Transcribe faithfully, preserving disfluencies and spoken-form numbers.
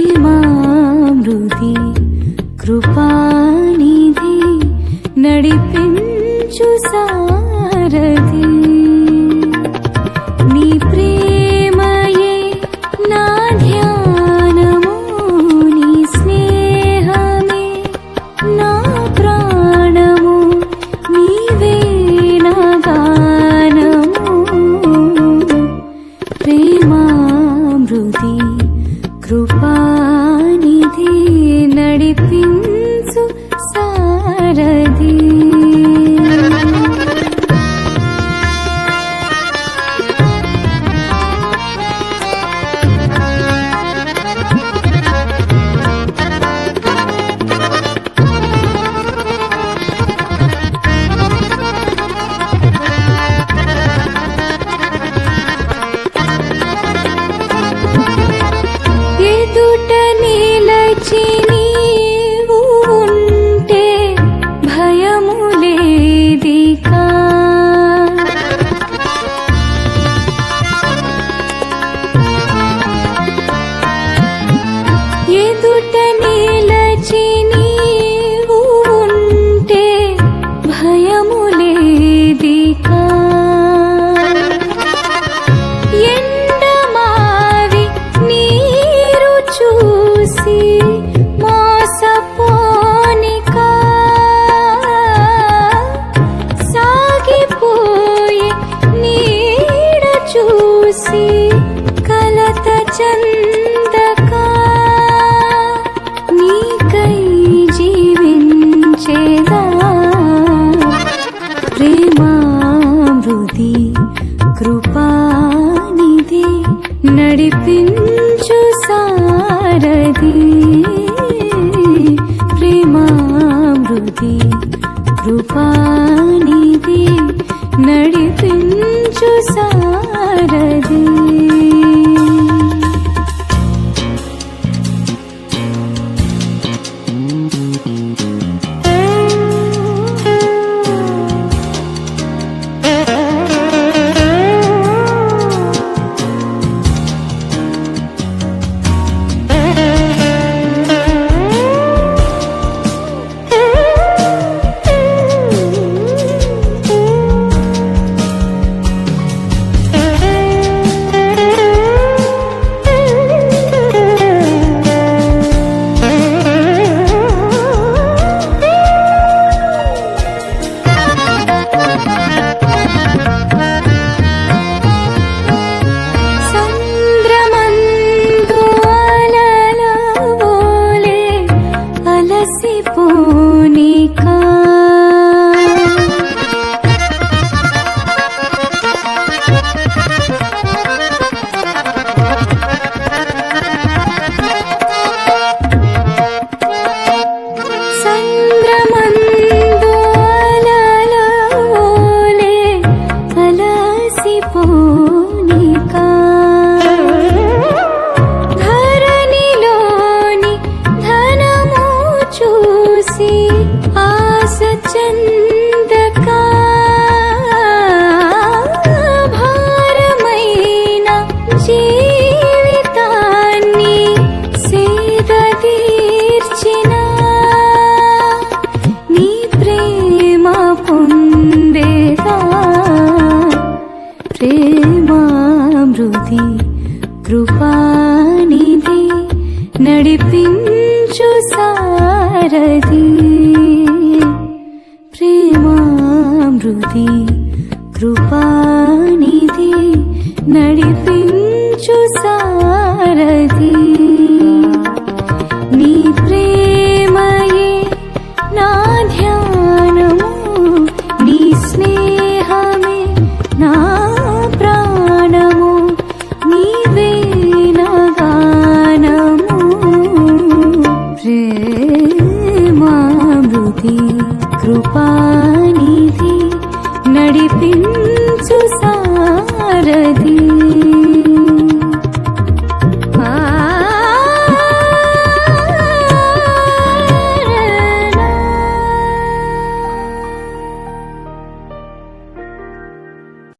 ప్రేమామృతి కృపానిధి నడిపించు సారథి నీ ప్రేమయే నా ధ్యానము నీ స్నేహమే నా ప్రాణము నీవే నా గానము ప్రేమామృతి కృపానిధి నడిపించు సారథి ఎదుట నిలచి నీవు ఉంటే భయము లేదికా ఎదుట నిలచి నీవు ఉంటే భయము లేదికా ఎండమావి నీరు చూసి మోసపోనికా సాగిపోయి నీడ చూసి కలత చందకా నీకై జీవించేదా ప్రేమామృతి కృపానిధి నడిపించు సారథి ప్రేమామృతి కృపానిధి నడిపించు సారథి సంద్రమందు అలలవోలే అలసిపోనికా సంద్రమందు అలలవోలే అలసిపోనికా ధరణిలోని ధనము చూసి ఆశ చందకా భారమైన జీవితాన్ని సేద తీర్చిన నీ ప్రేమ పొందేదా ప్రేమామృతి కృపానిధి నడిపించు సారథి ప్రేమామృతి కృపానిధి నడిపించు సారథి నీ ప్రేమయే నా ధ్యానము నీ స్నేహమే నా ప్రాణము నీవే నా గానము ప్రేమామృతి కృపా